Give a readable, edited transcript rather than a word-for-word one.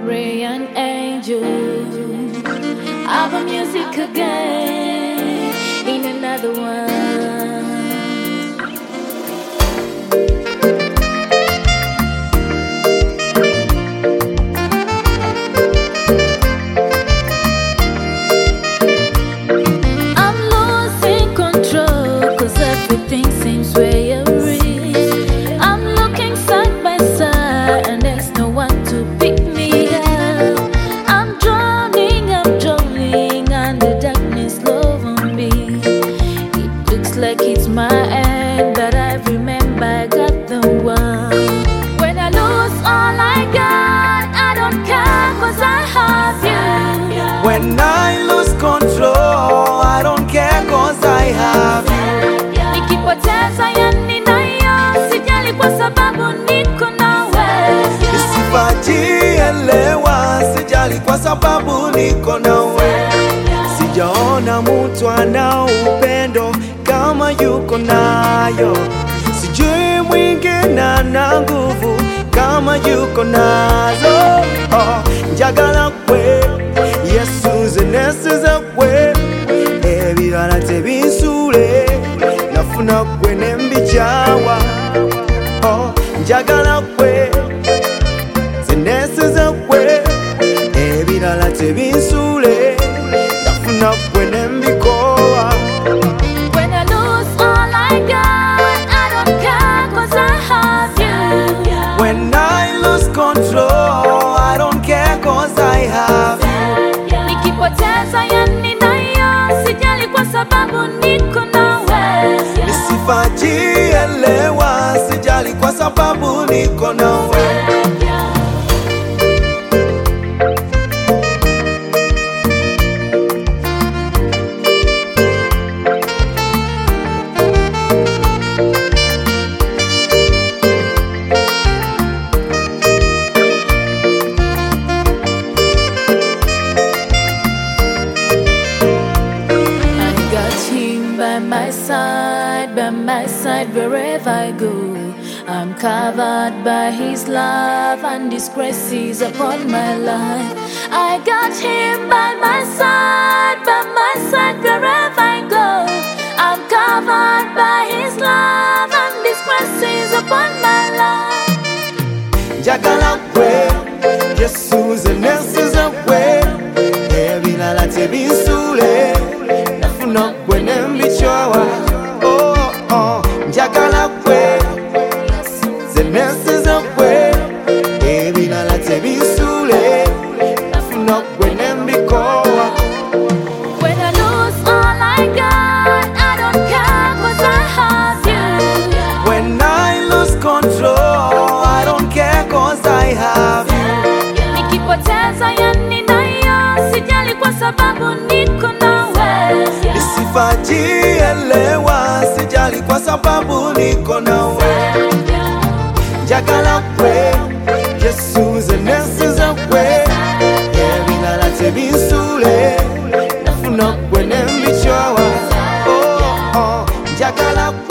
pray an angel. Our music again in another one. I'm losing control, 'cause everything seems way awry. I'm looking side by side and there's no one to pick me up. I'm drowning and the darkness over me. It looks like it's my end, but I remember I got the one. When I lose all I got, I don't care 'cause I have you. When I lose control, I don't care 'cause I have you. Nikipoteza ya ninayo, sijali kwa sababu niko nawe. Nisipojielewa, sijali kwa sababu niko nawe. Sijaona mtu ana upendo kama yuko nayo. Sijui mwingine ana nguvu kama yuko nazo. Njagala kwe Yesu zenesiza kwe, ebirala tebinsule, nafuna kwe nembichawa. Njagala kwe zenesiza kwe, ebirala tebinsule, nafuna kwe nembikowa. When I lose all I got, I don't care 'cause I have you. When I lose control, I don't care 'cause I have you. Nikipoteza ya ninayo, sijali kwa sababu niko nawe. Nisipojielewa, sijali kwa sababu niko nawe. By my side wherever I go. I'm covered by His love and His grace upon my life. I got Him by my side wherever I go. I'm covered by His love and His grace upon my life. Njagala kwe Yesu zenesiza kwe, ebirala tebinsule, nafuna kwe nembichawa. Njagala kwe zenesiza kwe, ebirala tebinsule, nafuna kwe nembikowa. When I lose all I got, I don't care 'cause I have you. When I lose control, I don't care 'cause I have you. Nikipoteza ya ninayo, sijali kwa sababu niko nawe. Nisipojielewa, sijali kwa sababu niko nawe. Njagala kwe Yesu zenesiza kwe, ebirala tebinsule, nafuna kwe nembichawa. Njagala kwe